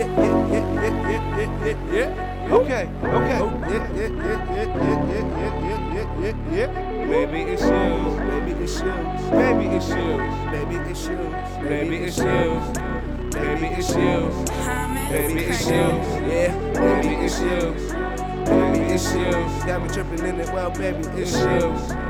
yeah. Okay. Yeah. Baby, it's you. Baby, it's you. Baby, it's you. Baby, it's you. Baby, it's you. Baby, it's you. Baby, it's you. Yeah. Baby, it's you. Baby, it's you. Got me tripping in it. Well, baby, it's you.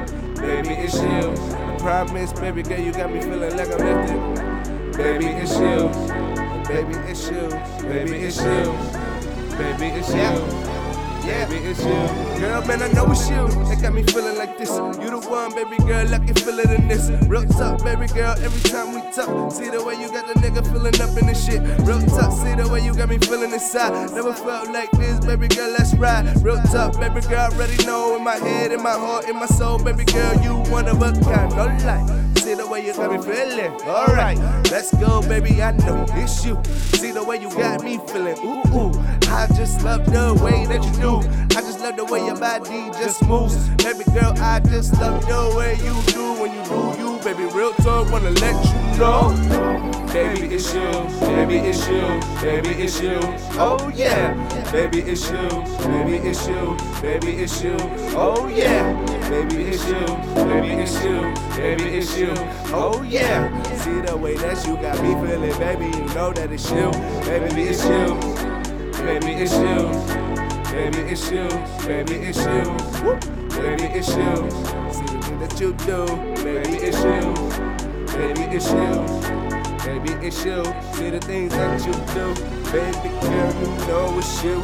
Baby, it's you. I promise, baby girl, you got me feeling like I'm lifted. Baby, it's you. Baby, it's you. Baby, it's you. Baby, it's you. Yeah, baby, it's you. Girl, man, I know it's you. That got me feeling like this. You the one, baby girl, I can feel it in this. Real talk, baby girl, every time we talk. See the way you got the nigga feeling up in this shit. Real talk, see the way you got me feeling inside. Never felt like this, baby girl, let's ride. Real talk, baby girl, I already know. In my head, in my heart, in my soul, baby girl, you one of a kind, no lie. See the way you got me feeling. Alright, let's go, baby. I know it's you. See the way you got me feeling. Ooh. I just love the way that you do. I just love the way your body just moves. Baby girl, I just love the way you do when you do you. Baby, real talk, wanna let you know. Baby, it's you. Baby, it's you. Baby, it's you. Oh yeah. Baby, it's you. Baby, it's you. Baby, it's you. Oh yeah. Baby, it's you. Baby, it's you. Baby, it's you. Oh yeah. See the way that you got me feeling, baby. You know that it's you. Baby, it's you. Baby, it's you. Baby, it's you. Baby, it's you. Baby, it's you. See the thing that you do. Baby, it's you. Baby, it's you. Baby, it's you. See the things that you do. Baby girl, you know it's you.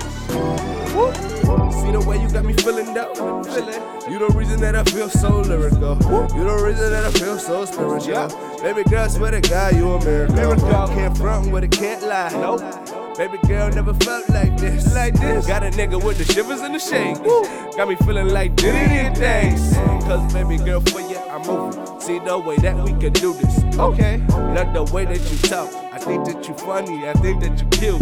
Woo. See the way you got me feeling though. You the reason that I feel so lyrical. You the reason that I feel so spiritual. Baby girl, swear to God, you a miracle. Can't front with it, can't lie. Nope. Baby girl, never felt like this. Got a nigga with the shivers and the shakes. Got me feeling like did things. Cause baby girl, for you, I'm moving. See the way that we can do this. Okay. Love the way that you talk. I think that you funny. I think that you cute.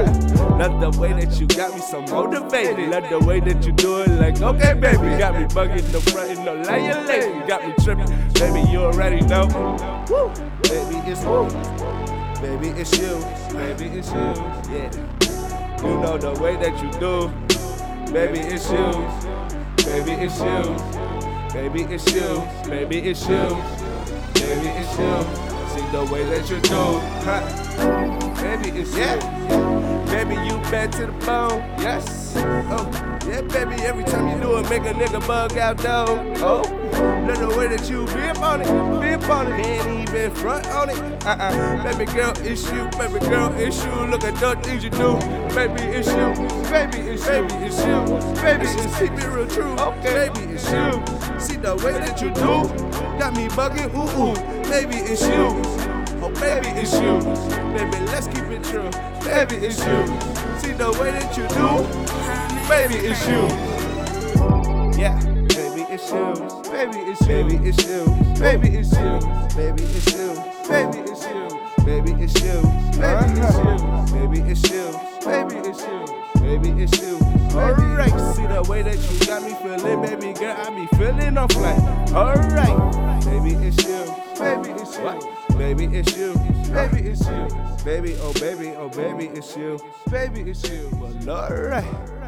Love the way that you got me so motivated. Love the way that you do it like, okay, baby. Got me bugging the front and no lying lady. Got me tripping. Baby, you already know. Woo. Baby, it's woo. Baby, it's you. Baby, it's you. Yeah. You know the way that you do. Baby, it's you. Baby, it's you. Baby, it's you. Baby, it's you. Baby, it's you. See the way that you do. Huh. Baby, it's you. Baby, you bad to the bone. Yes. Oh, yeah, baby. Every time you do it, make a nigga bug out though. Oh, love the way that you be up on it. Can't even front on it. Baby girl, it's you. Baby girl, it's you. Look at the things you do. Baby, it's you. Baby, it's you. Baby, it's you. Baby, it's keep it real true. Okay. Baby, it's you. See the way that you do. Got me bugging. Ooh. Baby, it's you. Oh, baby, it's you. Baby, let's keep it true. Baby, it's you. See the way that you do. Baby, it's you. Yeah. Baby, it's you. Baby, it's you. Baby, it's you. Baby, it's you. Baby, it's you. Baby, it's you. Baby, it's you. Baby, it's you. Baby, it's you. Baby, it's you. Baby, it's you. Alright, see the way that you got me feeling, baby girl, I be feeling off like. Alright, baby, it's you. Baby, it's you. Baby, it's you. Baby, it's you. Baby, oh baby, it's you. Baby, it's you. Well, alright.